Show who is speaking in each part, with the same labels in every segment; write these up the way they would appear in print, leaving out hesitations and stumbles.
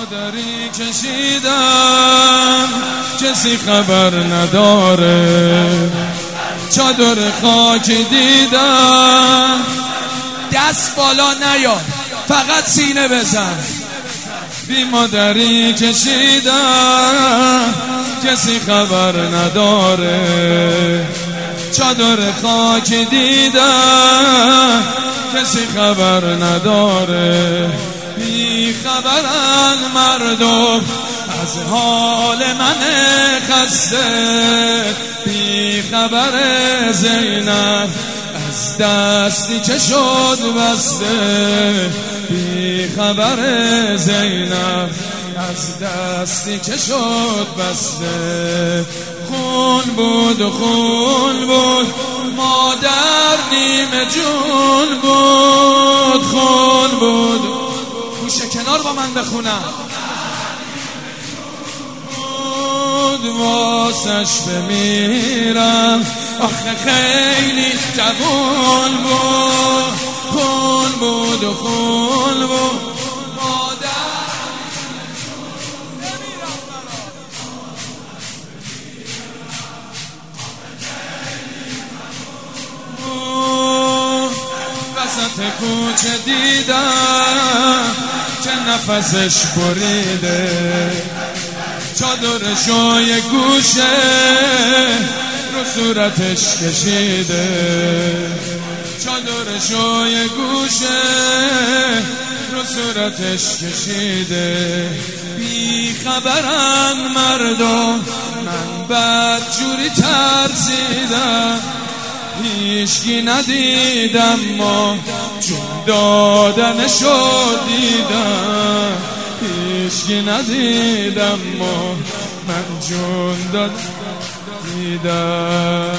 Speaker 1: مادری کشیدم کسی خبر نداره، چادر خاکی دیدم. دست بالا نیار، فقط سینه بزن. بی مادری کشیدم کسی خبر نداره، چادر خاکی دیدم کسی خبر نداره. بی خبرن مردم از حال من خسته، بی خبر زینب از دستی که شد بسته، بی خبر زینب از دستی که شد بسته. خون بود و خون بود، مادر نیمه جون بود. خون بود، گوشه کنار با من بخونم. واسش بمیرم، آخه خیلی جوان بود. خون بود و خون بود، مادر بمیرم برام. وسط کوچه دیدم که نفسش بریده، چادرشو یه گوشه رو صورتش کشیده، چادرشو یه گوشه رو صورتش کشیده. بی خبرن مردم، من بدجوری ترسیدم، هیچکی ندیدم ما جون دادنشو دیدم. هیچکی ندیدم ما من جون دیدم.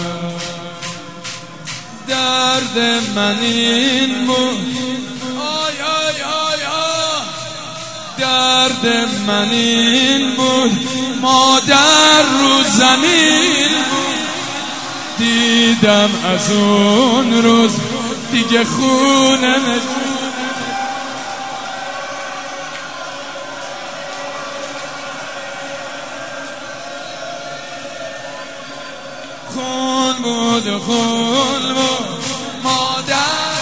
Speaker 1: درد من این بود، آی آی آی آی. درد من این بود، مادر رو زمین بود. دیدم از اون روز دیگه خونه خون بود و خون بود، مادر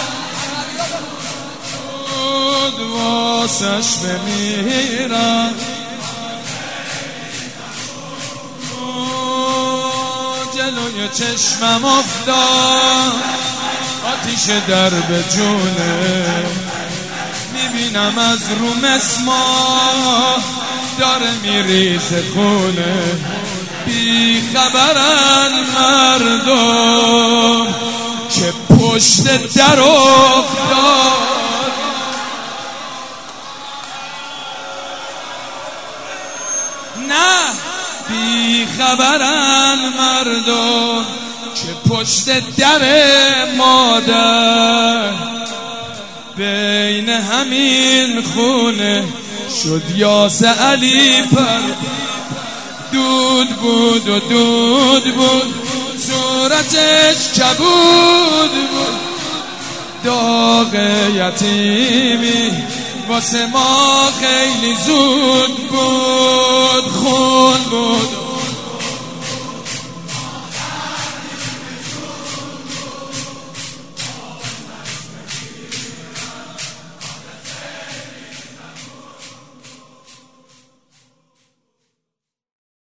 Speaker 1: بود واسش بمیرم. جلوی چشمم افتاد آتیش در به جونه، میبینم از رو مسمار داره میریزه خونه. بی خبرن مردم که پشت در افتاد. نه، بی خبرن مردم که پشت در مادر، بین همین خونه شد یاس علی پر. دود بود و دود بود، صورتش کبود بود. داغ یتیمی واسه ما خیلی زود بود. خون بود